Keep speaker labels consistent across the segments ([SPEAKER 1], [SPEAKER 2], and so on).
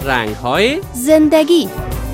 [SPEAKER 1] رنگ‌های
[SPEAKER 2] زندگی.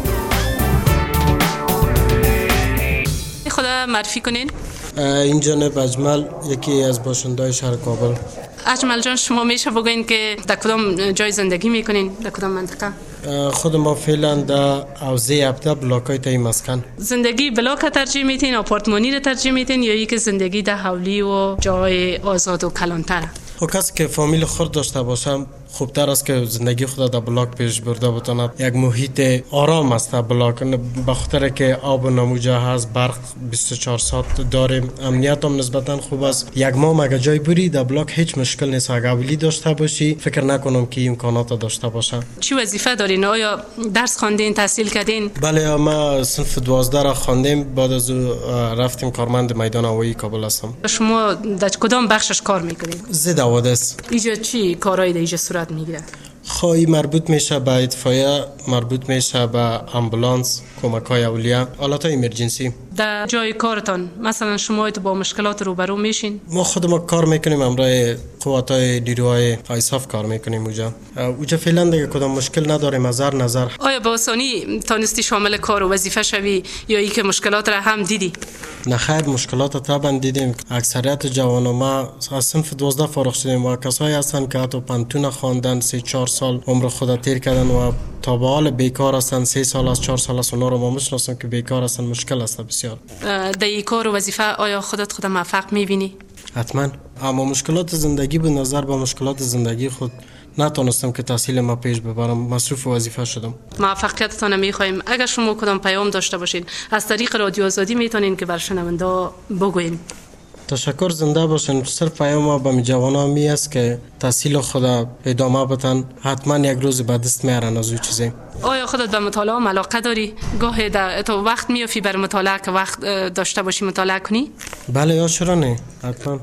[SPEAKER 3] خدا معرفی کنین.
[SPEAKER 4] این جناب اجمل یکی از باشنده‌های شهر کابل.
[SPEAKER 3] اجمل جان، شما میشه بگوین که در کدام جای زندگی میکنین؟ در کدام منطقه؟
[SPEAKER 4] خود ما فعلا در حوزه 17 بلاک‌های تای مسکن.
[SPEAKER 3] زندگی بلاک ترجیح میتین، آپارتمانی رو ترجیح میتین یا که زندگی در حولی و جای آزاد و کلانتر؟
[SPEAKER 4] خب کسی که فامیل خود داشته باشم خوبتر است که زندگی خود در بلاک پیش برده بتواند. یک محیط آرام است در بلاک، به خاطر که آب و نموجه هست، برق 24 ساعت داریم، امنیت هم نسبتا خوب است. یک ماه اگه جای بری در بلاک هیچ مشکل نیست. اگه اولی داشته باشی فکر نکنم که امکانات داشته باشه.
[SPEAKER 3] چی وظیفه دارین؟ آیا درس خواندین، تحصیل کردین؟
[SPEAKER 4] بله، ما صنف 12 را خواندیم، بعد از رفتیم کارمند میدان هوایی کابل هستم.
[SPEAKER 3] شما در کدام بخشش کار میکنین؟
[SPEAKER 4] ضد حوادث.
[SPEAKER 3] اینجا چی کارهای اینجا صورت میگیره؟
[SPEAKER 4] خواهی مربوط میشه به اطفائیه، مربوط میشه به امبولانس، کمک‌های اولیه، حالت‌های امرجنسی.
[SPEAKER 3] در جای کارتان مثلا شما با مشکلات روبرو میشین؟
[SPEAKER 4] ما خود ما کار میکنیم، همراه قوت‌های نیروهای ایساف کار میکنیم اوجا فعلا دیگه کدام مشکل نداریم از هر نظر.
[SPEAKER 3] آیا با آسانی تانستی شامل کار و وظیفه شوی یا ای که مشکلات را هم دیدی؟
[SPEAKER 4] نه خیر، مشکلات طبعا دیدیم. اکثریت جوانان ما از صنف 12 فارغ شدیم و کسایی هستن که حتی پنتون خواندن، 3-4 سال عمر خود تیر کردن و تا به حال بیکار هستن. 3 سال از 4 سال از اونا رو ما میشناسم که بیکار هستن. مشکل است بسیار.
[SPEAKER 3] در این کار و وظیفه آیا خود موفق میبینی؟
[SPEAKER 4] حتما. اما مشکلات زندگی به نظر با مشکلات زندگی خود نتونستم که تحصیل ما پیش ببرم، مصروف وظیفه شدم.
[SPEAKER 3] موفقیتتان میخوایم. اگر شما کدام پیام داشته باشین از طریق رادیو آزادی میتونین که بر شنونده بگوین.
[SPEAKER 4] تشکر، زنده باشین. صرف پیام ما به جوانان می است که تحصیل خود ادامه بدن، حتما یک روز به دست میارن از او چیزی.
[SPEAKER 3] آیا خودت به مطالعه علاقه داری؟ گاهی تو وقت میافی بر مطالعه که وقت داشته باشی مطالعه کنی؟
[SPEAKER 4] بله، یا چرا نه، حتما.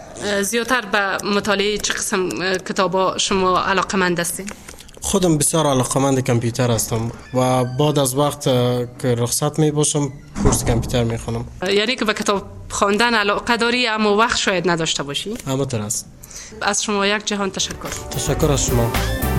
[SPEAKER 3] زیادتر به مطالعه چه قسم کتابا شما علاقه‌مند هستین؟
[SPEAKER 4] خودم بسیار علاقه‌مند کامپیوتر هستم و بعد از وقت که رخصت می باشم کورس کامپیوتر میخونم.
[SPEAKER 3] یعنی که به کتاب خواندن علاقه داری اما وقت شاید نداشته باشی؟
[SPEAKER 4] همینطور است.
[SPEAKER 3] از شما یک جهان تشکر.
[SPEAKER 4] تشکر از شما.